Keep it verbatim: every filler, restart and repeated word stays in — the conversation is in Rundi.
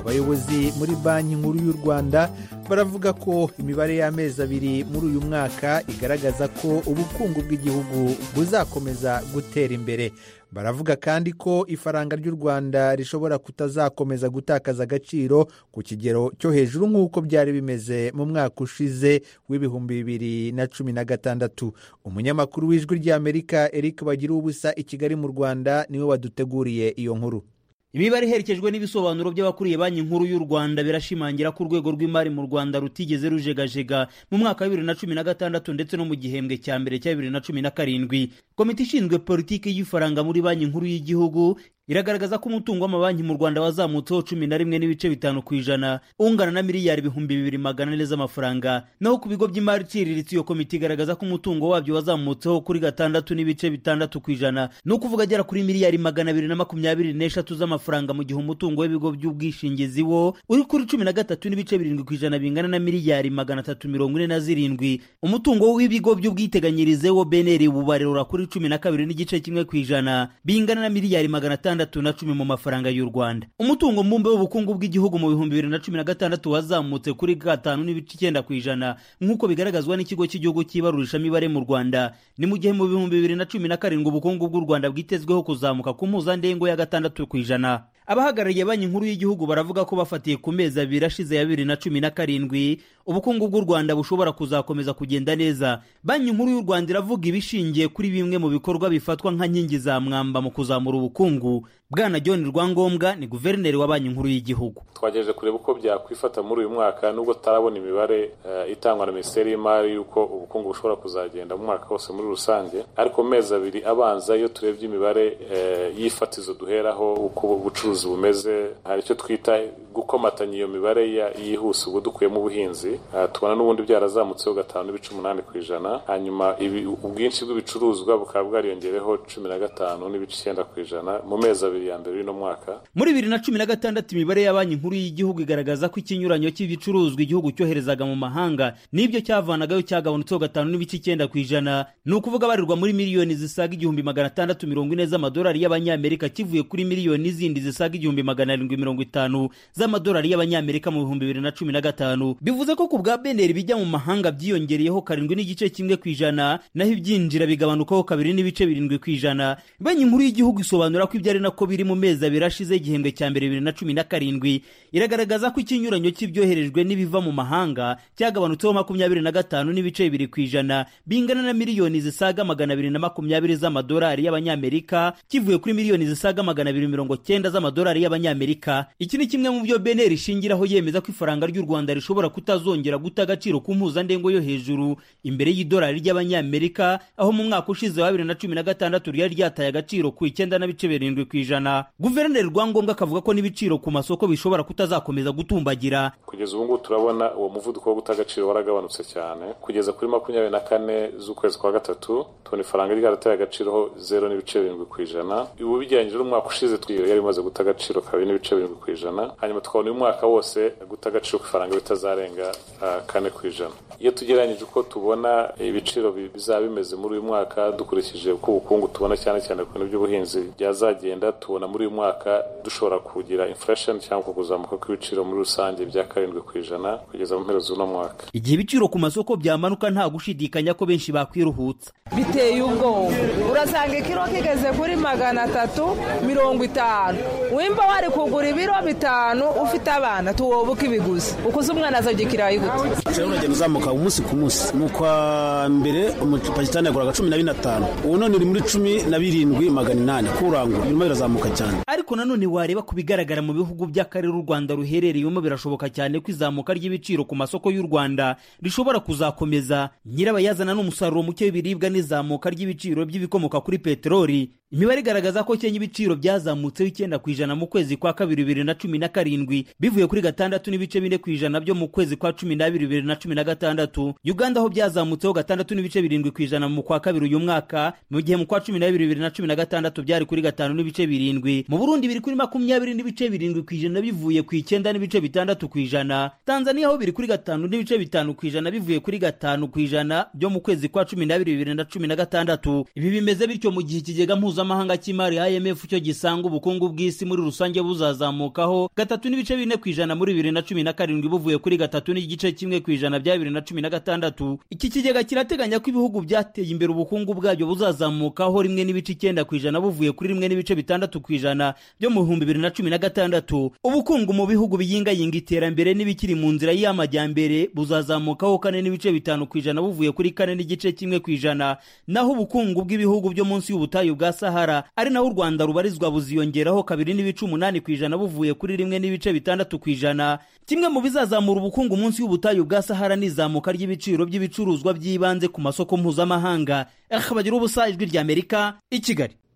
abayobozi muri banki nkuru y'u Rwanda baravuga ko imibare y'amezi abiri muri uyu mwaka igaragaza ko ubukungu bw'igihugu buzakomeza gutera imbere. Baravuga kandi ko ifaranga ry'u Rwanda rishobora kutazakomeza gutakaza agaciro ku kigero cyo hejuru nk'uko byari bimeze mu mwaka ushize w'ibihumbi bibiri na cumi na gatandatu. Umunyamakuru w'Ijwi ry'Amerika Eric Bagiruwubusa i Kigali mu Rwanda niwe waduteguriye iyo nkuru. Imibare iherekejwe n'ibisobanuro by'abakuriye banki nkuru y'u Rwanda birashimangira ko urwego rw'imari mu Rwanda rutigeze rujegajega mu mwaka wa bibiri na cumi na gatandatu ndetse no mu gihembwe cya mbere cya bibiri na cumi na karindwi. Komite ishinzwe politiki y'ifaranga muri banki nkuru y'igihugu iragaragaza ko umutungo w'amabanki mu Rwanda wazamutseho cumi na rimwe n'ibice bitanu ku ijana ungana na miliyari ibihumbi bibiri magana ane z'amafaranga. Naho ku bigo by'imari iciriritse iyo komite igaragaza ko umutungo wabyo wazamutseho kuri gatandatu n'ibice bitandatu ku ijana, ni ukuvuga agera kuri miliyari magana abiri na makumyabiri n'eshatu z'amafaranga, mu gihe umutungo w'ibigo by'ubwishingizi wo uri kuri cumi na gatatu n'ibice birindwi ku ijana bingana na miliyari magana atatu mirongo ine na zirindwi. Umutungo w'ibigo by'ubwiteganyirize wo B N R bubarura kuri cumi na kabiri n'igice kimwe ku ijana bingana na miliyari magana atandatu na cumi mu mafaranga y'u Rwanda. Umutungo mbumbe w'ubukungu bw'igihugu mu bihumbi bibiri na cumi na gatandatu wazamutse kuri gatanu n'ibice icyenda ku ijana nk'uko bigaragazwa n'ikigo cy'igihugu cy'ibarurishamibare mu Rwanda. Ni mu gihe mu bihumbi bibiri na cumi na karindwi ubukungu bw'u Rwanda bwitezweho kuzamuka ku mpuzandengo ya gatandatu ku ijana. Abahagarariye banki nkuru y'igihugu baravuga ko bafatiye ku mezi abiri ashize ya bibiri na cumi na karindwi ubukungu bw'u Rwanda bushobora kuzakomeza kugenda neza. Banki nkuru y'u Rwanda iravuga ibishingiye kuri bimwe mu bikorwa bifatwa nka nkingi za mwamba mu kuzamura ubukungu. Bwana John Rwangombwa ni guverineri wa banki nkuru y'igihugu. Twagejeje kureba uko byakwifata muri uyu mwaka, nubwo tarabona imibare uh, itangwa na Minisiteri y'Imari yuko ubukungu bushobora kuzagenda mu mwaka wose muri rusange, ariko mezi abiri abanza iyo turebye imibare uh, y'ifatizo duheraho uko ubucuruzi bumeze, hari icyo twita gukomatanya iyo mibare yihuse ubwo dukuyemo ubuhinzi, uh, tubona n'ubundi byarazamutseho gatanu n'ibice umunani ku ijana, hanyuma ubwinshi bw'ibicuruzwa bukaba bwariyongereho cumi na gatanu n'ibice icyenda ku ijana mu mezi abiri ya mbere y'ino mwaka. Muri bibiri na cumi na gatandatu imibare ya banki nkuru y'igihugu igaragaza ko ikinyuranyo cy'ibicuruzwa igihugu cyoherezaga mu mahanga n'ibyo cyavanagayo cyagabanutseho gatanu n'ibice icyenda ku ijana, ni ukuvuga barirwa muri miliyoni zisaga igihumbi magana atandatu mirongo ine z'amadolari y'abanyamerika, kivuye kuri miliyoni zindi zisaga igihumbi magana arindwi mirongo itanu z'amadolari y'abanyamerika mu bihumbi bibiri na cumi na gatanu. Bivuze ko ku bwa B N R bijya mu mahanga byiyongereyeho karindwi n'igice kimwe ku ijana, naho ibyinjira bigabanukaho kabiri n'ibice birindwi ku ijana. Banki nkuru y'igihugu isobanura ko ibyari nako biri mu mezi abiri ashize igihembwe cya mbere bibiri na cumi na karindwi. Iragaragaza ko ikinyuranyo cy'ibyoherejwe n'ibiva mu mahanga cyagabanutseho makumyabiri na gatanu n'ibice bibiri ku ijana bingana na miliyoni zisaga magana abiri na makumyabiri z'amadolari y'abanyamerika, kivuye kuri miliyoni zisaga magana abiri mirongo cyenda z'amadolari y'abanyamerika. Iki ni kimwe mu byo B N R ishingiraho yemeza ko ifaranga ry'u Rwanda rishobora kutazongera guta agaciro ku mpuzandengo yo hejuru imbere y'idolari ry'abanyamerika, aho mu mwaka ushize wa bibiri na cumi na gatandatu ryari ryataye agaciro ku icyenda n'ibice birindwi ku ijana. Guverineri Rwangombwa akavuga ko n'ibiciro ku masoko bishobora kutazakomeza gutumbagira. Kugeza ubu ngubu turabona uwo muvuduko wo guta agaciro waragabanutse cyane, kugeza kuri makumyabiri na kane z'ukwezi kwa gatatu tubona ifaranga ryarataye agaciro zero n'ibice birindwi ku ijana. Ubu bijyanye n'umwaka ushize twiyo yari imaze guta agaciro kabiri n'ibice birindwi ku ijana, hanyuma tukabona uyu mwaka wose guta agaciro ku ifaranga bitazarenga uh, kane ku ijana. Iyo tugereranyije uko tubona ibiciro bizaba bimeze muri uyu mwaka dukurikije uko ubukungu tubona cyane cyane ku bintu by'ubuhinzi byazagenda, tubona muri uyu mwaka dushobora kugira inflation cyangwa kuzamuka kw'ibiciro muri rusange bya karindwi ku ijana kugeza mu mpera z'uno mwaka. Igihe ibiciro ku masoko byamanuka nta gushidikanya ko benshi bakwiruhutsa. Biteye ubwoba, urasanga ikiro kigeze kuri magana atatu mirongo itanu, wimba wari kugura ibiro bitanu ufite abana tuwobuka ibiguzi ukuze umwana azajya ikirayi gute. Cyane uragenda uzamuka umunsi ku munsi, mu kwa mbere umupakistani yaguraga cumi na bine atanu, ubu none uri muri cumi na birindwi magana inani kurangura, birimo birazamuka cyane. Ariko nanone wareba ku bigaragara mu bihugu by'akarere u Rwanda ruherereyemo birashoboka cyane ko izamuka ry'ibiciro ku masoko y'u Rwanda rishobora kuzakomeza. Nyirabayazana n'umusaruro muke w'ibiribwa n'izamuka ry'ibiciro by'ibikomoka kuri peteroli. Imibare igaragaza ko Kenya ibiciro byazamutseho icyenda ku ijana mu kwezi kwa kabiri bibiri na cumi na karindwi bivuye kuri gatandatu n'ibice bine ku ijana byo mu kwezi kwa cumi n'abiri bibiri na cumi na gatandatu. Uganda ho byazamutseho gatandatu n'ibice birindwi ku ijana mu kwa kabiri uyu mwaka, mu gihe mu kwa cumi n'abiri bibiri na cumi na gatandatu byari kuri gatanu n'ibice birindwi birindwi, mu Burundi biri kuri makumyabiri n'ibice birindwi ku ijana bivuye ku icyenda n'ibice bitandatu ku ijana, Tanzania ho biri kuri gatanu n'ibice bitanu ku ijana bivuye kuri gatanu ku ijana byo mu kwezi kwa cumi n'abiri bibiri na cumi na gatandatu. Ibi bimeze bityo mu gihe ikigega mpuzamahanga cy'imari I M F cyo gisanga ubukungu bw'isi muri rusange buzazamukaho gatatu n'ibice bine ku ijana muri bibiri na cumi na karindwi buvuye kuri gatatu n'igice kimwe ku ijana bya bibiri na cumi na gatandatu. Iki kigega kirateganya ko ibihugu byateye imbere ubukungu bwabyo buzazamukaho rimwe n'ibice icyenda ku ijana buvuye kuri rimwe n'ibice bitandatu ku ijana byo mu bihumbi bibiri na cumi na gatandatu. Ubukungu mu bihugu biyingayinga iterambere n'ibikiri mu nzira y'amajyambere buzazamukaho kane n'ibice bitanu ku ijana buvuye kuri kane n'igice kimwe ku ijana, naho ubukungu bw'ibihugu byo munsi y'ubutayu bwa Sahara ari naho u Rwanda rubarizwa buziyongeraho kabiri n'ibice umunani ku ijana buvuye kuri rimwe n'ibice bitandatu ku ijana. Kimwe mu bizazamura ubukungu munsi y'ubutayu bwa Sahara ni izamuka ry'ibiciro by'ibicuruzwa by'ibanze ku masoko mpuzamahanga. Bagira ubusa, Ijwi ry'Amerika, i Kigali.